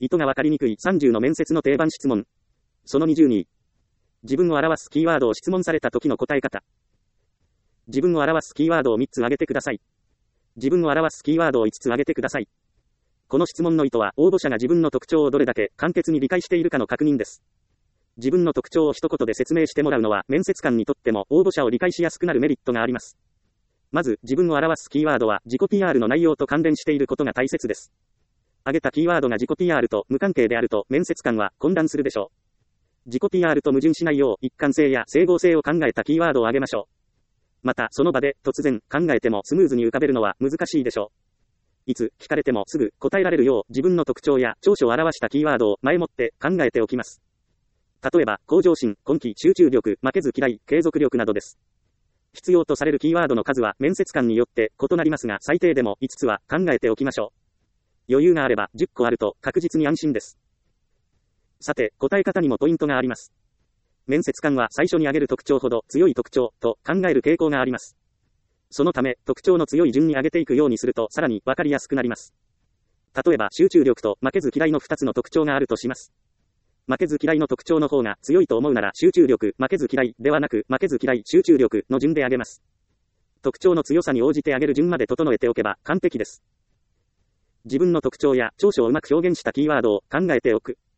意図がわかりにくい30の面接の定番質問。その20に、自分を表すキーワードを質問された時の答え方。自分を表すキーワードを3つ挙げてください。自分を表すキーワードを5つ挙げてください。この質問の意図は、応募者が自分の特徴をどれだけ簡潔に理解しているかの確認です。自分の特徴を一言で説明してもらうのは、面接官にとっても応募者を理解しやすくなるメリットがあります。まず、自分を表すキーワードは、自己 PR の内容と関連していることが大切です。挙げたキーワードが自己 PR と無関係であると、面接官は混乱するでしょう。自己 PR と矛盾しないよう、一貫性や整合性を考えたキーワードを挙げましょう。また、その場で突然考えてもスムーズに浮かべるのは難しいでしょう。いつ聞かれてもすぐ答えられるよう、自分の特徴や長所を表したキーワードを前もって考えておきます。例えば、向上心、根気、集中力、負けず嫌い、継続力などです。必要とされるキーワードの数は面接官によって異なりますが、最低でも5つは考えておきましょう。余裕があれば10個あると確実に安心です。さて、答え方にもポイントがあります。面接官は最初に挙げる特徴ほど強い特徴と考える傾向があります。そのため、特徴の強い順に挙げていくようにするとさらにわかりやすくなります。例えば、集中力と負けず嫌いの2つの特徴があるとします。負けず嫌いの特徴の方が強いと思うなら、集中力、負けず嫌いではなく、負けず嫌い、集中力の順で挙げます。特徴の強さに応じて挙げる順まで整えておけば完璧です。自分の特徴や長所をうまく表現したキーワードを考えておく。